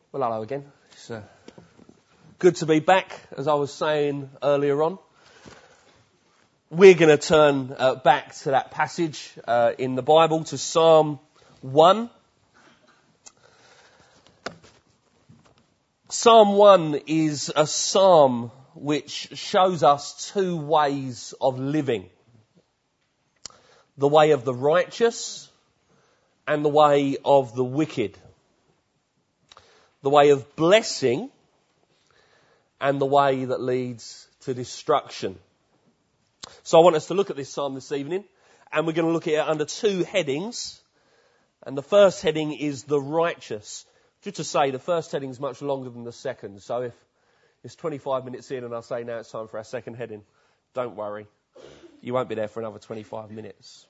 Well, hello again. It's good to be back, as I was saying earlier on. We're going to turn back to that passage in the Bible, to Psalm 1. Psalm 1 is a psalm which shows us two ways of living. The way of the righteous and the way of the wicked. The way of blessing and the way that leads to destruction. So I want us to look at this psalm this evening, and we're going to look at it under two headings. And the first heading is the righteous. Just to say, the first heading is much longer than the second. So if it's 25 minutes in and I say now it's time for our second heading, don't worry. You won't be there for another 25 minutes.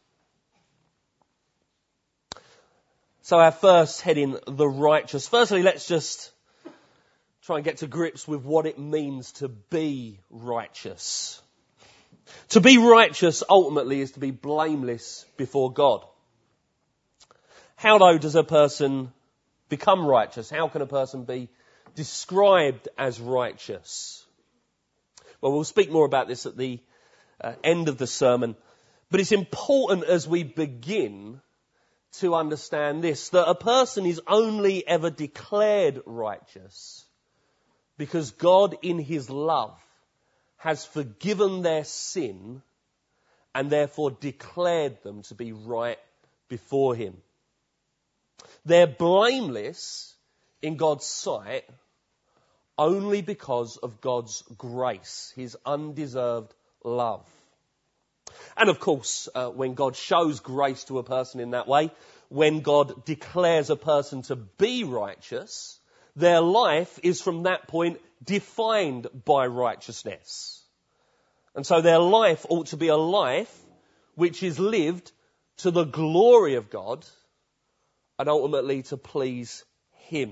So our first heading, the righteous. Firstly, let's just try and get to grips with what it means to be righteous. To be righteous ultimately is to be blameless before God. How though does a person become righteous? How can a person be described as righteous? Well, we'll speak more about this at the end of the sermon. But it's important as we begin to understand this, that a person is only ever declared righteous because God in his love has forgiven their sin and therefore declared them to be right before him. They're blameless in God's sight only because of God's grace, his undeserved love. And of course, when God shows grace to a person in that way, when God declares a person to be righteous, their life is from that point defined by righteousness. And so their life ought to be a life which is lived to the glory of God and ultimately to please him.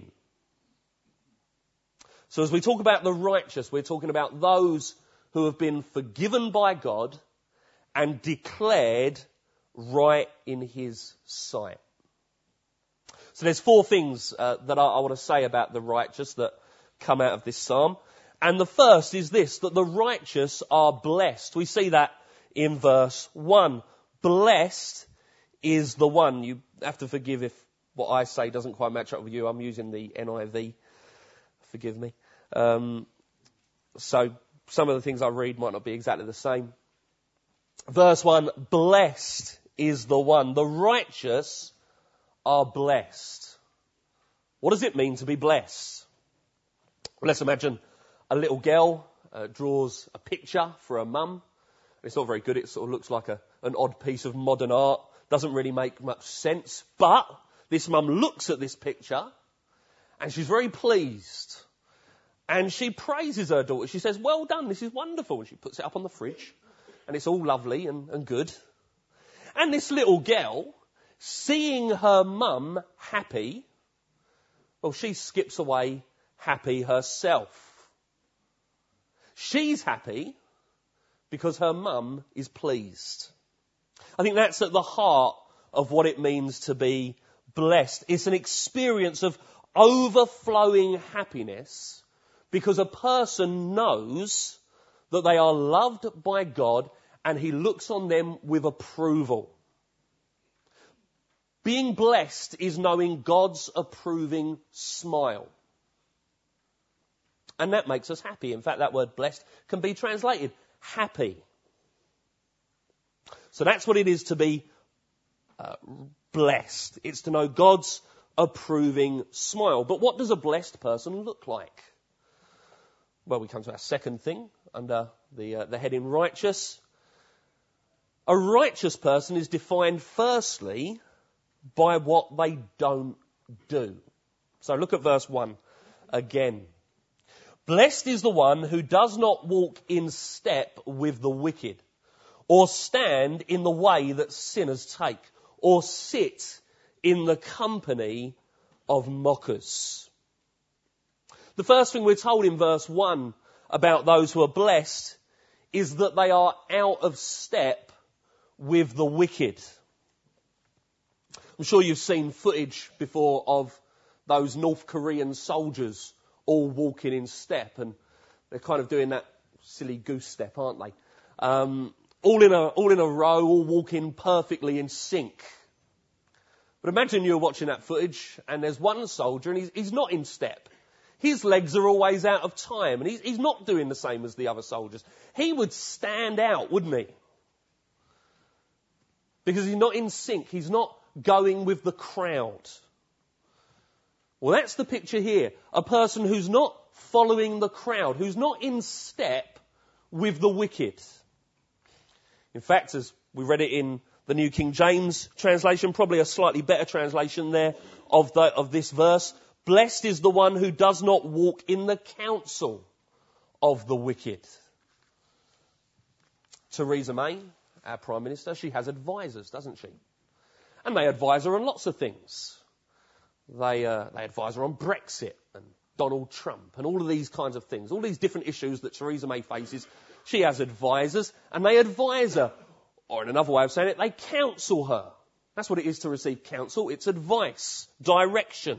So as we talk about the righteous, we're talking about those who have been forgiven by God and declared right in his sight. So there's four things that I want to say about the righteous that come out of this psalm. And the first is this, that the righteous are blessed. We see that in verse 1. Blessed is the one. You have to forgive if what I say doesn't quite match up with you. I'm using the NIV. Forgive me. So some of the things I read might not be exactly the same. Verse 1, blessed is the one. The righteous are blessed. What does it mean to be blessed? Well, let's imagine a little girl draws a picture for her mum. It's not very good. It sort of looks like an odd piece of modern art. Doesn't really make much sense. But this mum looks at this picture and she's very pleased. And she praises her daughter. She says, well done, this is wonderful. And she puts it up on the fridge. And it's all lovely and good. And this little girl, seeing her mum happy, well, she skips away happy herself. She's happy because her mum is pleased. I think that's at the heart of what it means to be blessed. It's an experience of overflowing happiness because a person knows that they are loved by God and he looks on them with approval. Being blessed is knowing God's approving smile. And that makes us happy. In fact, that word blessed can be translated happy. So that's what it is to be blessed. It's to know God's approving smile. But what does a blessed person look like? Well, we come to our second thing under the heading righteous. A righteous person is defined firstly by what they don't do. So look at verse 1 again. Blessed is the one who does not walk in step with the wicked, or stand in the way that sinners take, or sit in the company of mockers. The first thing we're told in verse 1 about those who are blessed is that they are out of step with the wicked. I'm sure you've seen footage before of those North Korean soldiers all walking in step, and they're kind of doing that silly goose step, aren't they? All in a row, all walking perfectly in sync. But imagine you're watching that footage and there's one soldier and he's not in step. His legs are always out of time and he's not doing the same as the other soldiers. He would stand out, wouldn't he? Because he's not in sync. He's not going with the crowd. Well, that's the picture here. A person who's not following the crowd, who's not in step with the wicked. In fact, as we read it in the New King James translation, probably a slightly better translation there of this verse, blessed is the one who does not walk in the counsel of the wicked. Theresa May, our Prime Minister, she has advisors, doesn't she? And they advise her on lots of things. They advise her on Brexit and Donald Trump and all of these kinds of things, all these different issues that Theresa May faces. She has advisors and they advise her. Or in another way of saying it, they counsel her. That's what it is to receive counsel. It's advice, direction.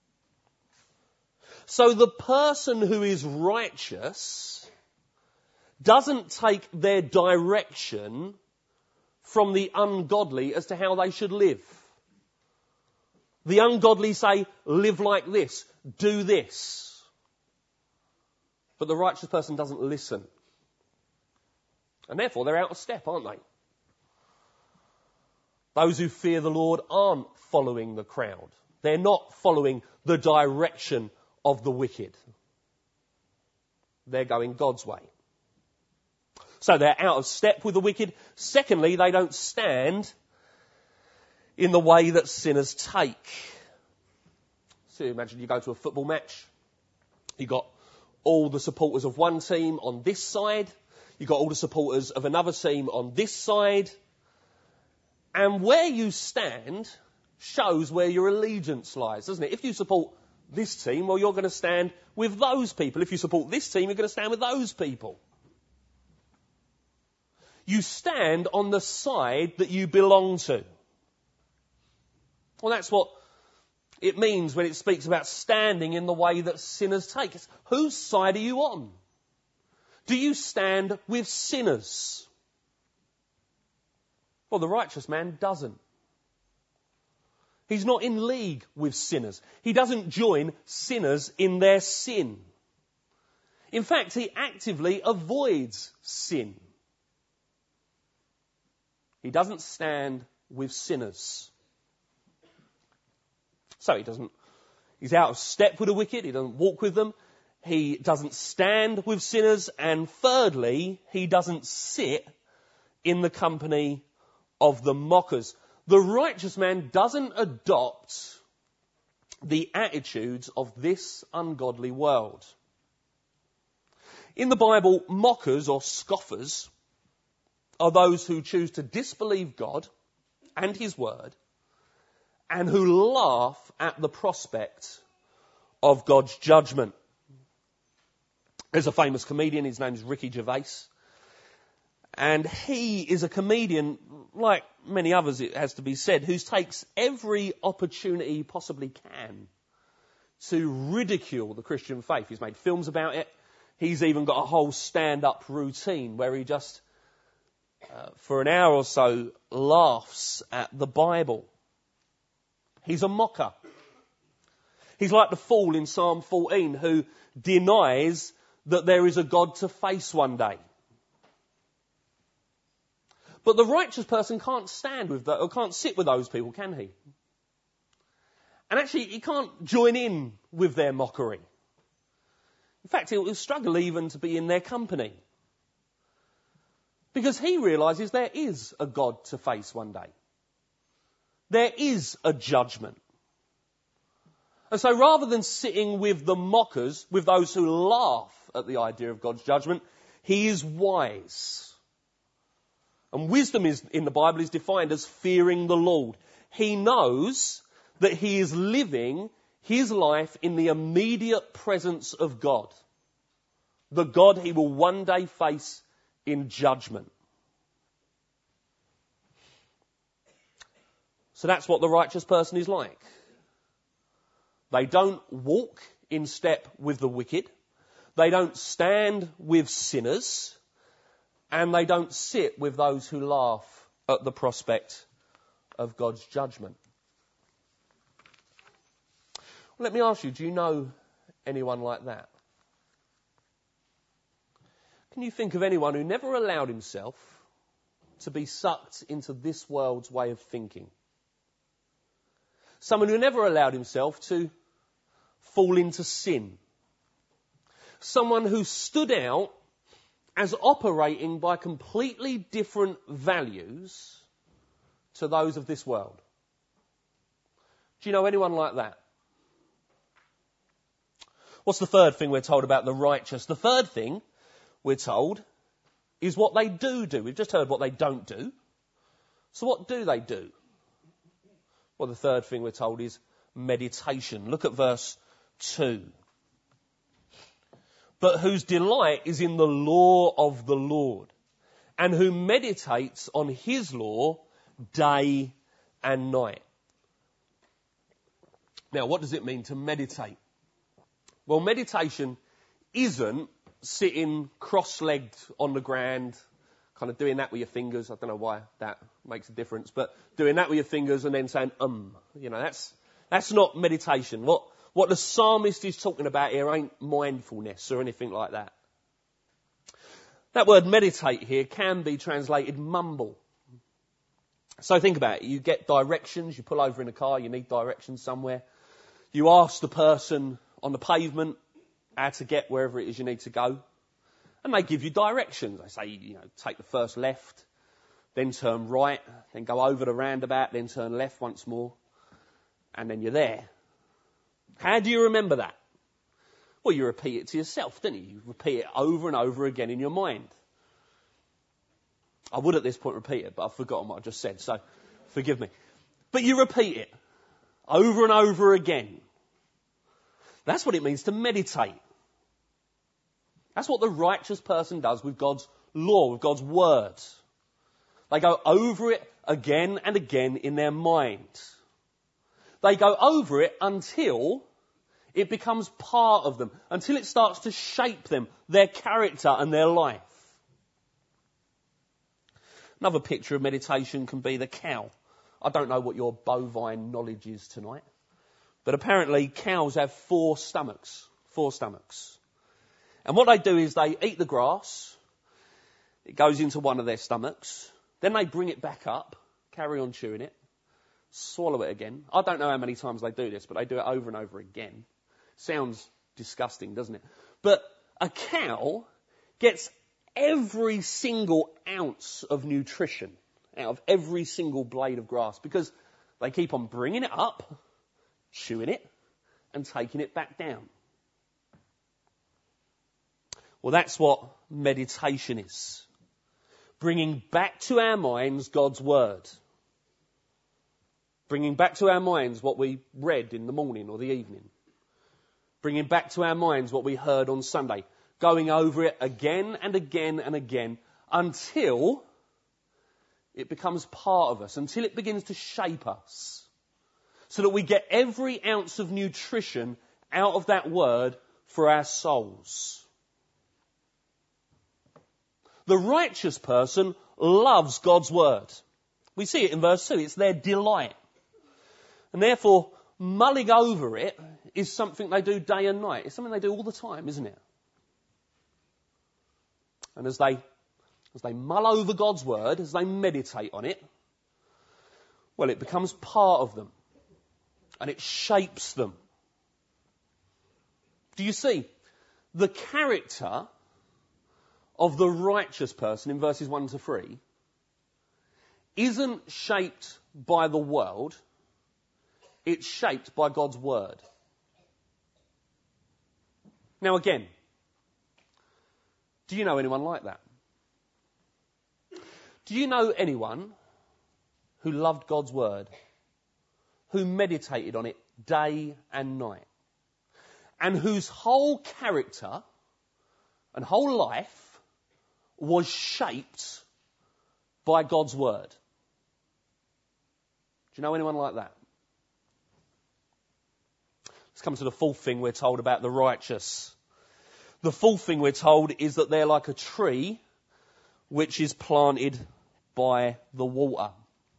So the person who is righteous doesn't take their direction from the ungodly as to how they should live. The ungodly say, live like this, do this. But the righteous person doesn't listen. And therefore they're out of step, aren't they? Those who fear the Lord aren't following the crowd. They're not following the direction of the wicked. They're going God's way. So they're out of step with the wicked. Secondly, they don't stand in the way that sinners take. So imagine you go to a football match. You've got all the supporters of one team on this side. You've got all the supporters of another team on this side. And where you stand shows where your allegiance lies, doesn't it? If you support this team, well, you're going to stand with those people. If you support this team, you're going to stand with those people. You stand on the side that you belong to. Well, that's what it means when it speaks about standing in the way that sinners take. It's, whose side are you on? Do you stand with sinners? Well, the righteous man doesn't. He's not in league with sinners. He doesn't join sinners in their sin. In fact, he actively avoids sin. He doesn't stand with sinners. So he's out of step with the wicked. He doesn't walk with them. He doesn't stand with sinners. And thirdly, he doesn't sit in the company of the mockers. The righteous man doesn't adopt the attitudes of this ungodly world. In the Bible, mockers or scoffers are those who choose to disbelieve God and His word and who laugh at the prospect of God's judgment. There's a famous comedian, his name is Ricky Gervais. And he is a comedian, like many others, it has to be said, who takes every opportunity he possibly can to ridicule the Christian faith. He's made films about it. He's even got a whole stand-up routine where he just, for an hour or so, laughs at the Bible. He's a mocker. He's like the fool in Psalm 14 who denies that there is a God to face one day. But the righteous person can't stand with that, or can't sit with those people, can he? And actually, he can't join in with their mockery. In fact, he'll struggle even to be in their company. Because he realises there is a God to face one day. There is a judgment. And so rather than sitting with the mockers, with those who laugh at the idea of God's judgment, he is wise. And wisdom in the Bible is defined as fearing the Lord. He knows that he is living his life in the immediate presence of God. The God he will one day face in judgment. So that's what the righteous person is like. They don't walk in step with the wicked. They don't stand with sinners. And they don't sit with those who laugh at the prospect of God's judgment. Let me ask you, do you know anyone like that? Can you think of anyone who never allowed himself to be sucked into this world's way of thinking? Someone who never allowed himself to fall into sin. Someone who stood out as operating by completely different values to those of this world. Do you know anyone like that? What's the third thing we're told about the righteous? The third thing we're told is what they do. We've just heard what they don't do. So what do they do? Well, the third thing we're told is meditation. Look at verse 2. But whose delight is in the law of the Lord, and who meditates on his law day and night. Now, what does it mean to meditate? Well, meditation isn't sitting cross-legged on the ground, kind of doing that with your fingers. I don't know why that makes a difference, but doing that with your fingers and then saying, that's not meditation. What the psalmist is talking about here ain't mindfulness or anything like that. That word meditate here can be translated mumble. So think about it. You get directions. You pull over in a car. You need directions somewhere. You ask the person on the pavement how to get wherever it is you need to go. And they give you directions. They say, take the first left, then turn right, then go over the roundabout, then turn left once more. And then you're there. How do you remember that? Well, you repeat it to yourself, don't you? You repeat it over and over again in your mind. I would at this point repeat it, but I've forgotten what I just said, so forgive me. But you repeat it over and over again. That's what it means to meditate. That's what the righteous person does with God's law, with God's word. They go over it again and again in their mind. They go over it until it becomes part of them, until it starts to shape them, their character and their life. Another picture of meditation can be the cow. I don't know what your bovine knowledge is tonight, but apparently cows have 4 stomachs. 4 stomachs. And what they do is they eat the grass, it goes into one of their stomachs, then they bring it back up, carry on chewing it, swallow it again. I don't know how many times they do this, but they do it over and over again. Sounds disgusting, doesn't it? But a cow gets every single ounce of nutrition out of every single blade of grass because they keep on bringing it up, chewing it, and taking it back down. Well, that's what meditation is. Bringing back to our minds God's word. Bringing back to our minds what we read in the morning or the evening. Bringing back to our minds what we heard on Sunday. Going over it again and again and again until it becomes part of us, until it begins to shape us. So that we get every ounce of nutrition out of that word for our souls. The righteous person loves God's word. We see it in verse 2. It's their delight. And therefore, mulling over it is something they do day and night. It's something they do all the time, isn't it? And as they mull over God's word, as they meditate on it, well, it becomes part of them. And it shapes them. Do you see? The character of the righteous person in verses 1 to 3 isn't shaped by the world. It's shaped by God's word. Now again, do you know anyone like that? Do you know anyone who loved God's word, who meditated on it day and night, and whose whole character and whole life was shaped by God's word? Do you know anyone like that? Let's come to the fourth thing we're told about the righteous. The fourth thing we're told is that they're like a tree which is planted by the water.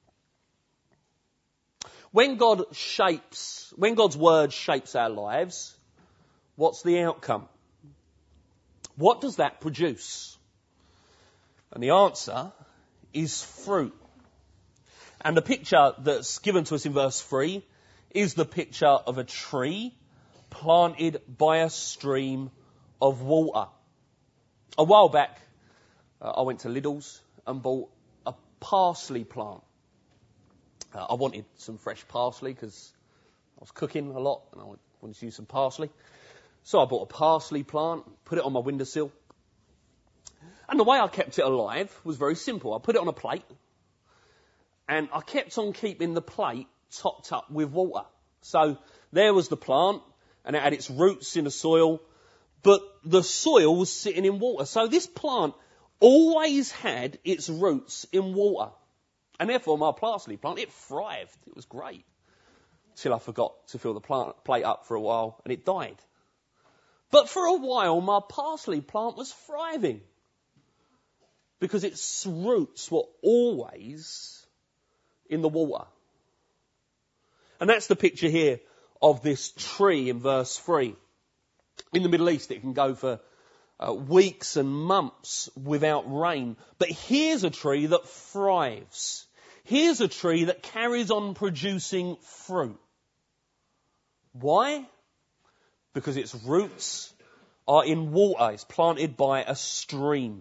When God's word shapes our lives, what's the outcome? What does that produce? And the answer is fruit. And the picture that's given to us in verse 3 is the picture of a tree planted by a stream of water. A while back, I went to Lidl's and bought a parsley plant. I wanted some fresh parsley because I was cooking a lot and I wanted to use some parsley. So I bought a parsley plant, put it on my windowsill. And the way I kept it alive was very simple. I put it on a plate and I kept on keeping the plate topped up with water. So there was the plant and it had its roots in the soil, but the soil was sitting in water. So this plant always had its roots in water. And therefore my parsley plant, it thrived. It was great. Till I forgot to fill the plate up for a while and it died. But for a while my parsley plant was thriving because its roots were always in the water. And that's the picture here of this tree in verse 3. In the Middle East it can go for weeks and months without rain. But here's a tree that thrives. Here's a tree that carries on producing fruit. Why? Because its roots are in water. It's planted by a stream.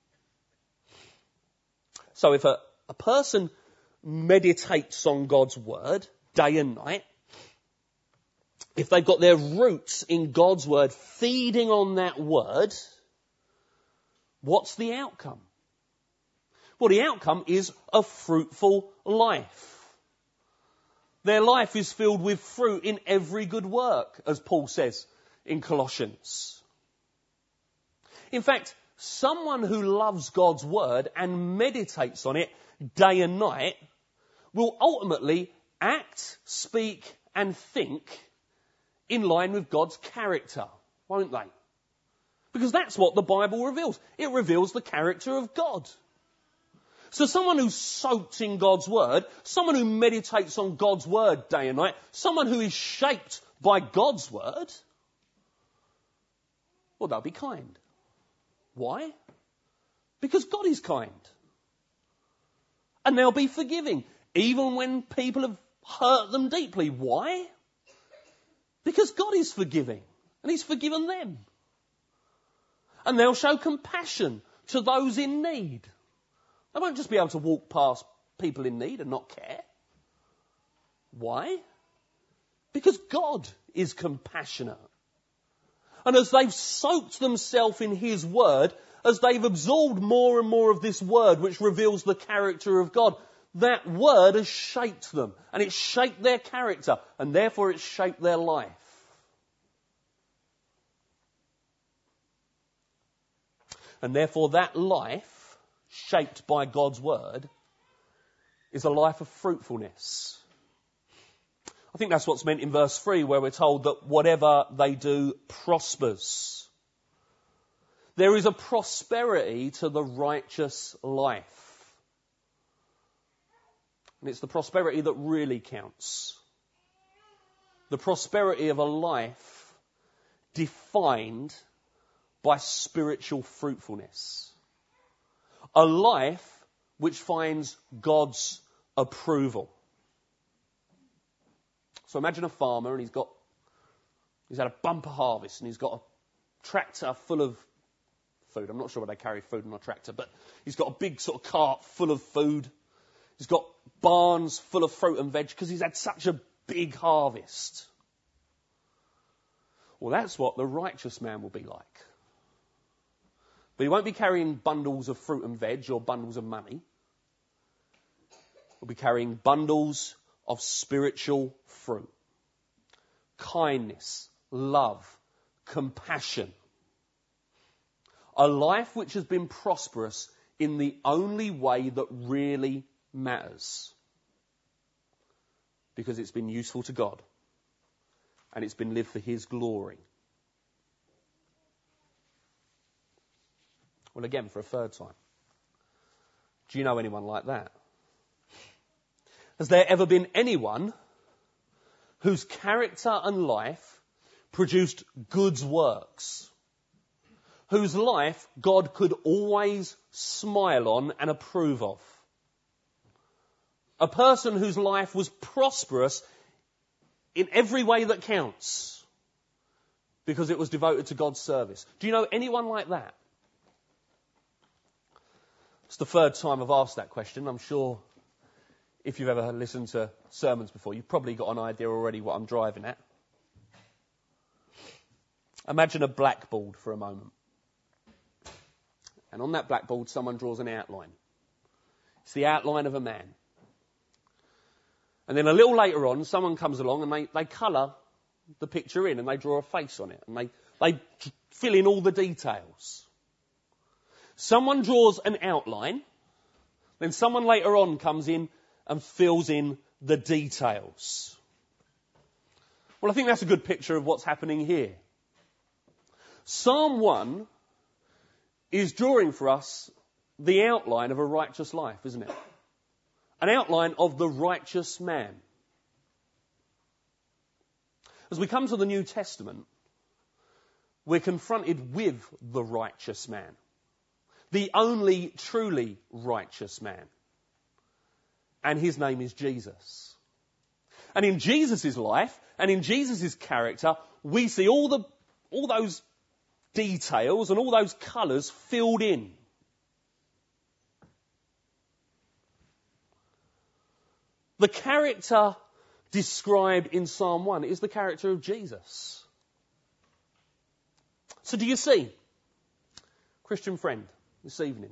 So if a person meditates on God's word day and night, if they've got their roots in God's word, feeding on that word, what's the outcome? Well, the outcome is a fruitful life. Their life is filled with fruit in every good work, as Paul says in Colossians. In fact, someone who loves God's word and meditates on it day and night will ultimately act, speak, and think in line with God's character, won't they? Because that's what the Bible reveals. It reveals the character of God. So someone who's soaked in God's word, someone who meditates on God's word day and night, someone who is shaped by God's word, well, they'll be kind. Why? Because God is kind. And they'll be forgiving, even when people have hurt them deeply. Why? Because God is forgiving, and He's forgiven them. And they'll show compassion to those in need. They won't just be able to walk past people in need and not care. Why? Because God is compassionate. And as they've soaked themselves in His word, as they've absorbed more and more of this word which reveals the character of God, that word has shaped them. And it's shaped their character. And therefore it's shaped their life. And therefore that life, shaped by God's word, is a life of fruitfulness. I think that's what's meant in verse 3, where we're told that whatever they do prospers. There is a prosperity to the righteous life. And it's the prosperity that really counts. The prosperity of a life defined by spiritual fruitfulness. A life which finds God's approval. So imagine a farmer and he's had a bumper harvest and he's got a tractor full of food. I'm not sure whether they carry food on a tractor, but he's got a big sort of cart full of food. He's got barns full of fruit and veg because he's had such a big harvest. Well, that's what the righteous man will be like. But he won't be carrying bundles of fruit and veg or bundles of money. He'll be carrying bundles of spiritual fruit. Kindness, love, compassion. A life which has been prosperous in the only way that really matters. Because it's been useful to God. and it's been lived for his glory. Well, again, for a third time. Do you know anyone like that? Has there ever been anyone whose character and life produced good works? Whose life God could always smile on and approve of? A person whose life was prosperous in every way that counts because it was devoted to God's service. Do you know anyone like that? It's the third time I've asked that question. I'm sure if you've ever listened to sermons before, you've probably got an idea already what I'm driving at. Imagine a blackboard for a moment. And on that blackboard, someone draws an outline. It's the outline of a man. And then a little later on, someone comes along and they colour the picture in and they draw a face on it. And they fill in all the details. Someone draws an outline, then someone later on comes in and fills in the details. Well, I think that's a good picture of what's happening here. Psalm 1 is drawing for us the outline of a righteous life, isn't it? An outline of the righteous man. As we come to the New Testament, we're confronted with the righteous man. The only truly righteous man. And his name is Jesus. And in Jesus' life and in Jesus' character, we see all those details and all those colours filled in. The character described in Psalm 1 is the character of Jesus. So do you see, Christian friend, this evening,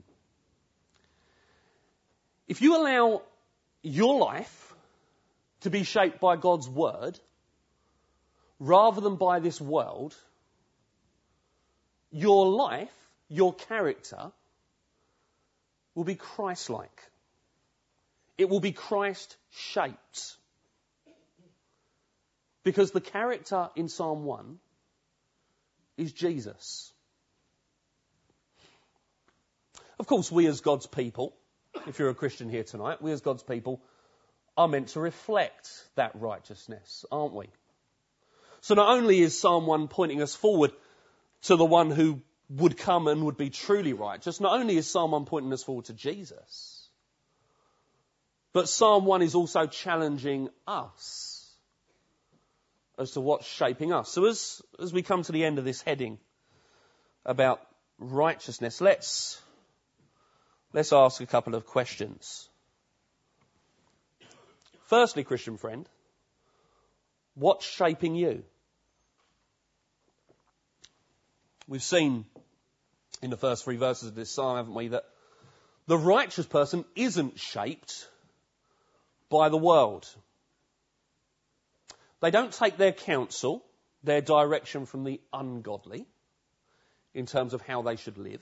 if you allow your life to be shaped by God's word rather than by this world, your life, your character, will be Christ-like. It will be Christ-shaped. Because the character in Psalm 1 is Jesus. Of course, we as God's people, if you're a Christian here tonight, we as God's people are meant to reflect that righteousness, aren't we? So not only is Psalm 1 pointing us forward to the one who would come and would be truly righteous, not only is Psalm 1 pointing us forward to Jesus, but Psalm 1 is also challenging us as to what's shaping us. So as we come to the end of this heading about righteousness, let's ask a couple of questions. Firstly, Christian friend, what's shaping you? We've seen in the first 3 verses of this psalm, haven't we, that the righteous person isn't shaped by the world. They don't take their counsel, their direction from the ungodly in terms of how they should live.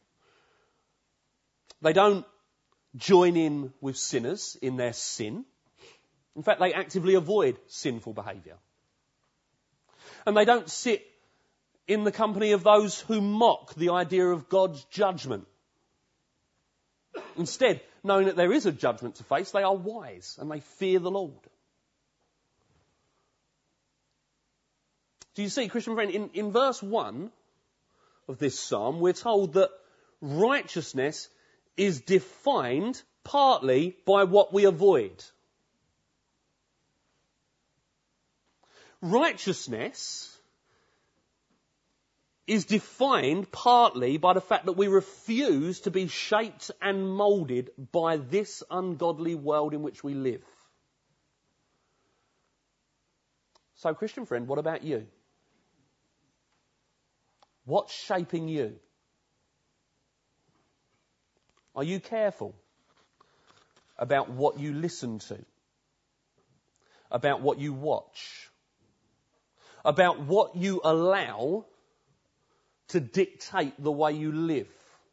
They don't join in with sinners in their sin. In fact, they actively avoid sinful behaviour. And they don't sit in the company of those who mock the idea of God's judgment. Instead, knowing that there is a judgment to face, they are wise and they fear the Lord. Do you see, Christian friend, in verse 1 of this psalm, we're told that righteousness is defined partly by what we avoid. Righteousness is defined partly by the fact that we refuse to be shaped and moulded by this ungodly world in which we live. So, Christian friend, what about you? What's shaping you? Are you careful about what you listen to? About what you watch? About what you allow to dictate the way you live?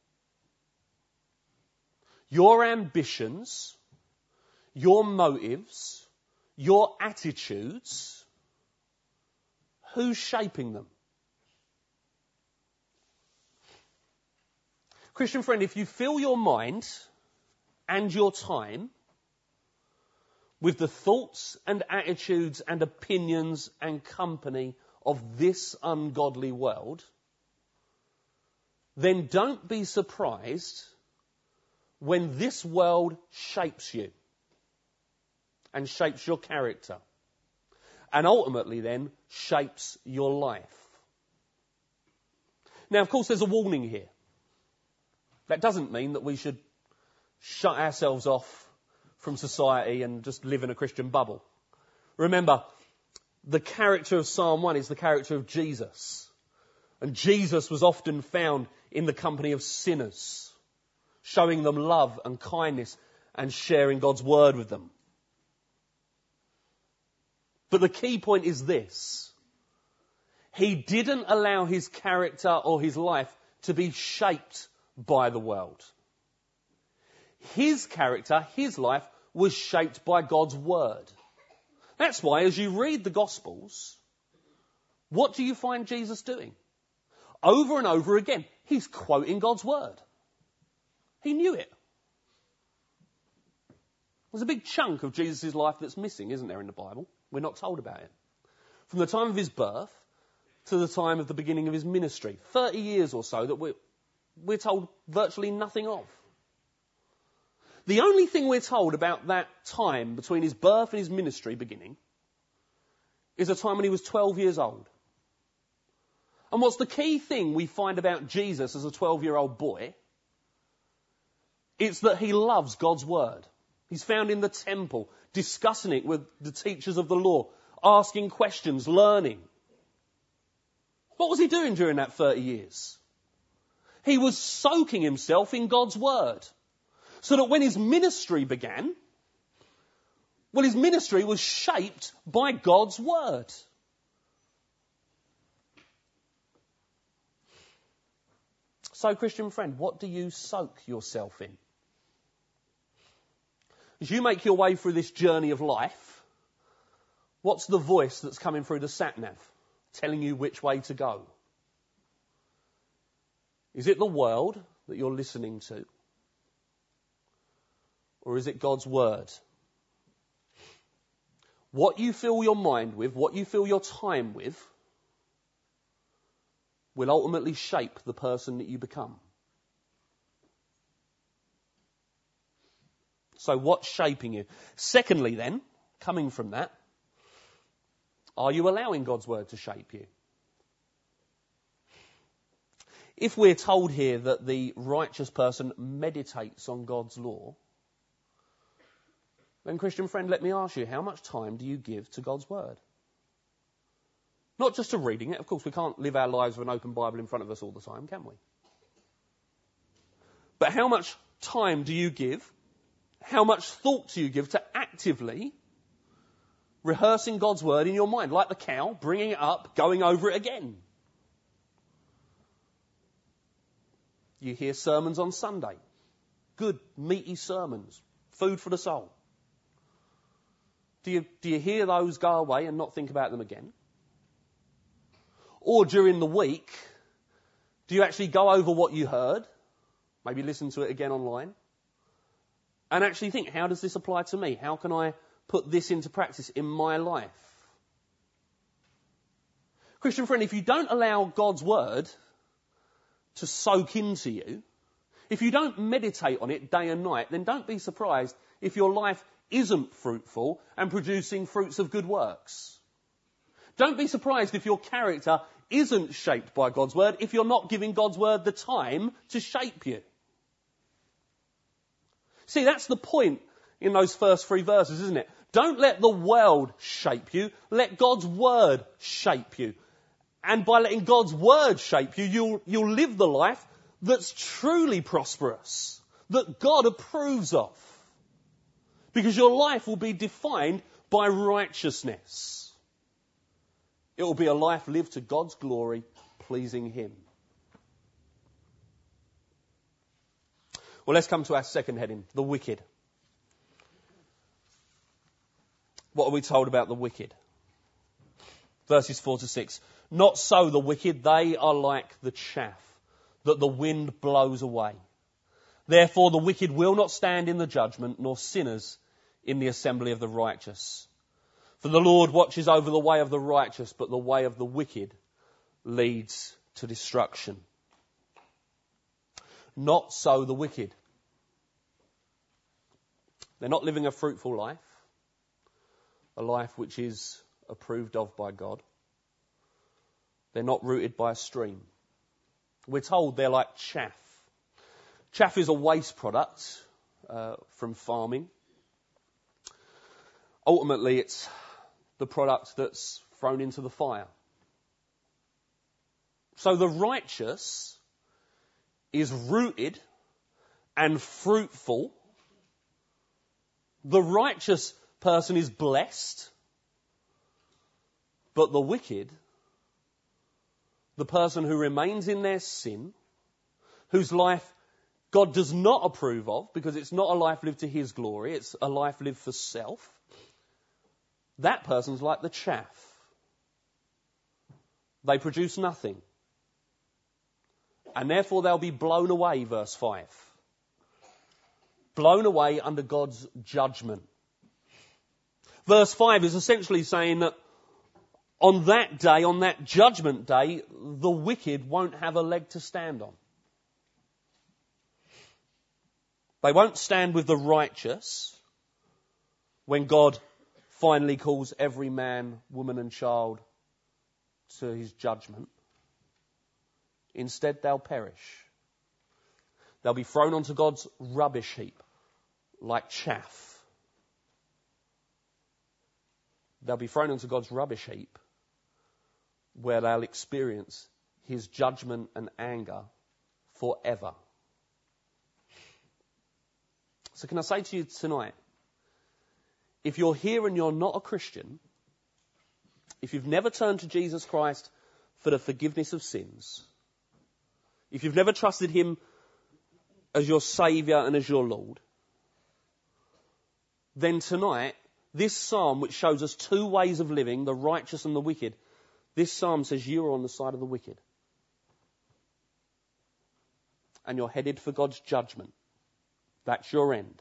Your ambitions, your motives, your attitudes Who's shaping them? Christian friend, if you fill your mind and your time with the thoughts and attitudes and opinions and company of this ungodly world, then don't be surprised when this world shapes you and shapes your character and ultimately then shapes your life. Now, of course, there's a warning here. That doesn't mean that we should shut ourselves off from society and just live in a Christian bubble. Remember, the character of Psalm 1 is the character of Jesus. And Jesus was often found in the company of sinners, showing them love and kindness and sharing God's word with them. But the key point is this. He didn't allow his character or his life to be shaped by the world. His character, his life, was shaped by God's word. That's why as you read the Gospels, what do you find Jesus doing? Over and over again, he's quoting God's word. He knew it. There's a big chunk of Jesus' life that's missing, isn't there, in the Bible? We're not told about it. From the time of his birth to the time of the beginning of his ministry, 30 years or so that we're told virtually nothing of. The only thing we're told about that time between his birth and his ministry beginning is a time when he was 12 years old. And what's the key thing we find about Jesus as a 12-year-old boy? It's that he loves God's word. He's found in the temple, discussing it with the teachers of the law, asking questions, learning. What was he doing during that 30 years? He was soaking himself in God's word. So that when his ministry began, well, his ministry was shaped by God's word. So, Christian friend, what do you soak yourself in? As you make your way through this journey of life, what's the voice that's coming through the sat-nav, telling you which way to go? Is it the world that you're listening to? Or is it God's word? What you fill your mind with, what you fill your time with, will ultimately shape the person that you become. So what's shaping you? Secondly then, coming from that, are you allowing God's word to shape you? If we're told here that the righteous person meditates on God's law, then, Christian friend, let me ask you, how much time do you give to God's word? Not just to reading it. Of course, we can't live our lives with an open Bible in front of us all the time, can we? But how much time do you give? How much thought do you give to actively rehearsing God's word in your mind, like the cow, bringing it up, going over it again? You hear sermons on Sunday. Good, meaty sermons. Food for the soul. Do you hear those go away and not think about them again? Or during the week, do you actually go over what you heard? Maybe listen to it again online. And actually think, how does this apply to me? How can I put this into practice in my life? Christian friend, if you don't allow God's word to soak into you, if you don't meditate on it day and night, then don't be surprised if your life isn't fruitful and producing fruits of good works. Don't be surprised if your character isn't shaped by God's word, if you're not giving God's word the time to shape you. See, that's the point in those first 3 verses, isn't it? Don't let the world shape you. Let God's word shape you. And by letting God's word shape you, you'll live the life that's truly prosperous, that God approves of. Because your life will be defined by righteousness. It will be a life lived to God's glory, pleasing Him. Well, let's come to our second heading, the wicked. What are we told about the wicked? Verses 4 to 6. Not so the wicked, they are like the chaff that the wind blows away. Therefore the wicked will not stand in the judgment, nor sinners in the assembly of the righteous. For the Lord watches over the way of the righteous, but the way of the wicked leads to destruction. Not so the wicked. They're not living a fruitful life, a life which is approved of by God. They're not rooted by a stream. We're told they're like chaff. Chaff is a waste product from farming. Ultimately, it's the product that's thrown into the fire. So the righteous is rooted and fruitful. The righteous person is blessed. But the wicked, the person who remains in their sin, whose life God does not approve of, because it's not a life lived to His glory, it's a life lived for self, that person's like the chaff. They produce nothing. And therefore they'll be blown away, verse 5. Blown away under God's judgment. Verse 5 is essentially saying that on that day, on that judgment day, the wicked won't have a leg to stand on. They won't stand with the righteous when God finally calls every man, woman and child to His judgment. Instead, they'll perish. They'll be thrown onto God's rubbish heap like chaff. They'll be thrown onto God's rubbish heap where they'll experience His judgment and anger forever. So can I say to you tonight, if you're here and you're not a Christian, if you've never turned to Jesus Christ for the forgiveness of sins, if you've never trusted Him as your Saviour and as your Lord, then tonight, this psalm, which shows us two ways of living, the righteous and the wicked, this psalm says you are on the side of the wicked. And you're headed for God's judgment. That's your end.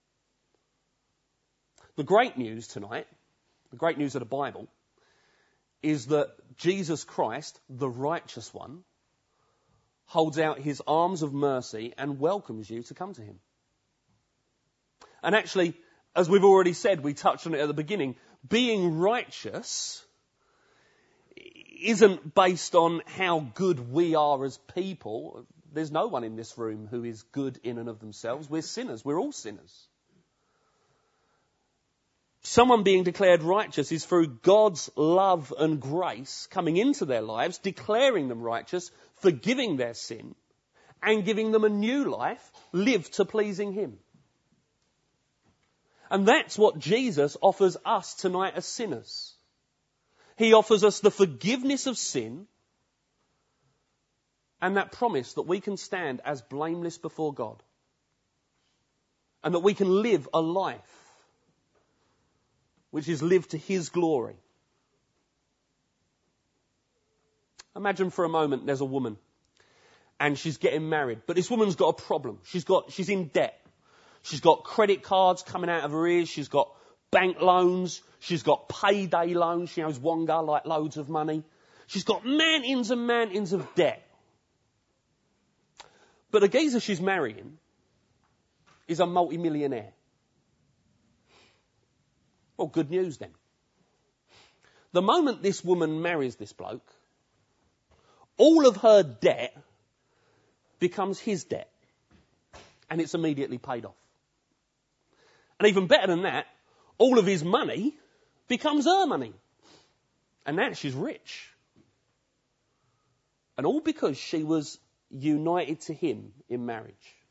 The great news tonight, the great news of the Bible, is that Jesus Christ, the righteous one, holds out His arms of mercy and welcomes you to come to Him. And actually, as we've already said, we touched on it at the beginning, being righteous isn't based on how good we are as people. There's no one in this room who is good in and of themselves. We're sinners. We're all sinners. Someone being declared righteous is through God's love and grace coming into their lives, declaring them righteous, forgiving their sin, and giving them a new life lived to pleasing Him. And that's what Jesus offers us tonight as sinners. He offers us the forgiveness of sin and that promise that we can stand as blameless before God. And that we can live a life which is lived to His glory. Imagine for a moment there's a woman and she's getting married, but this woman's got a problem. She's in debt. She's got credit cards coming out of her ears. She's got bank loans. She's got payday loans. She owes Wonga like loads of money. She's got mountains and mountains of debt. But the geezer she's marrying is a multi-millionaire. Well, good news then. The moment this woman marries this bloke, all of her debt becomes his debt. And it's immediately paid off. And even better than that, all of his money becomes her money. And now she's rich. And all because she was united to him in marriage.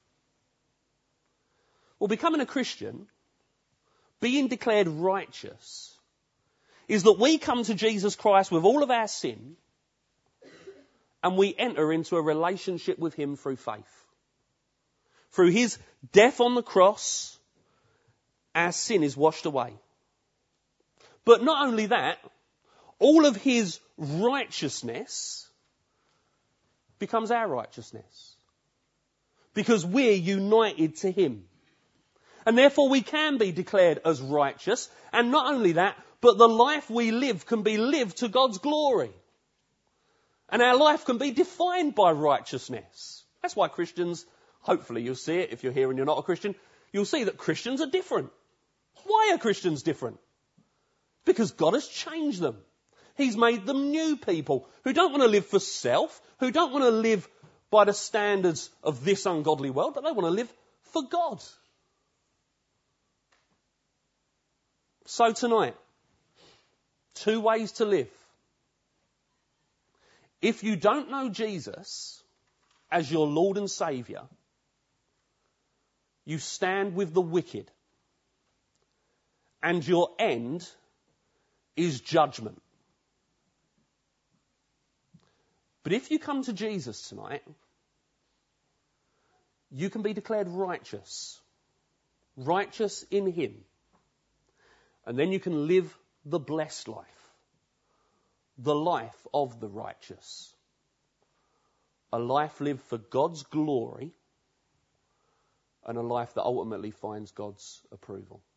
Well, becoming a Christian, being declared righteous, is that we come to Jesus Christ with all of our sin and we enter into a relationship with Him through faith. Through His death on the cross, our sin is washed away. But not only that, all of his righteousness becomes our righteousness. Because we're united to him. And therefore we can be declared as righteous. And not only that, but the life we live can be lived to God's glory. And our life can be defined by righteousness. That's why Christians, hopefully you'll see it if you're here and you're not a Christian, you'll see that Christians are different. Why are Christians different? Because God has changed them. He's made them new people who don't want to live for self, who don't want to live by the standards of this ungodly world, but they want to live for God. So tonight, 2 ways to live. If you don't know Jesus as your Lord and Saviour, you stand with the wicked, and your end is judgment. But if you come to Jesus tonight, you can be declared righteous. Righteous in him. And then you can live the blessed life. The life of the righteous. A life lived for God's glory. And a life that ultimately finds God's approval.